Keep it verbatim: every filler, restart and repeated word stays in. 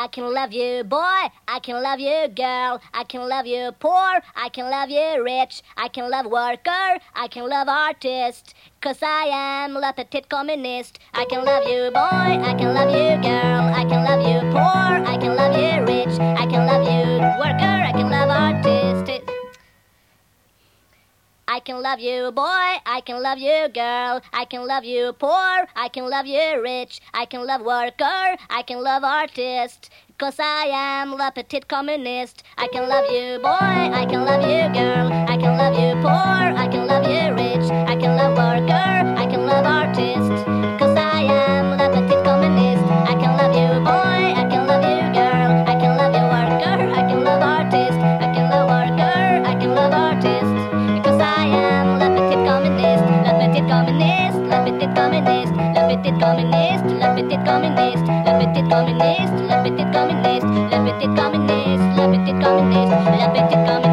I can love you, boy. I can love you, girl. I can love you, poor. I can love you, rich. I can love worker. I can love artist. Cause I am la petite communist. I can love you, boy. I can love you, girl. I can love you, poor. I can love you, rich. I can love you, worker. I can love artist. I can love you, boy. I can love you, girl. I can love you, poor. I can love you, rich. I can love worker. I can love artist. Cause I am la petite communist. I can love you, boy. I can love you, girl. I can love you, poor. I can love you, rich. I can love worker. I can love artist. Cause I am la petite communist. I can love you, boy. I can love you, girl. I can love you, worker. I can love artist. I can love worker. I can love artist. Because I am la petite communist. La petite communist. La petite communist. La petite communist. La petite communist. La petite communist. La petite communist. La petite communiste, la petite communiste, la petite communiste.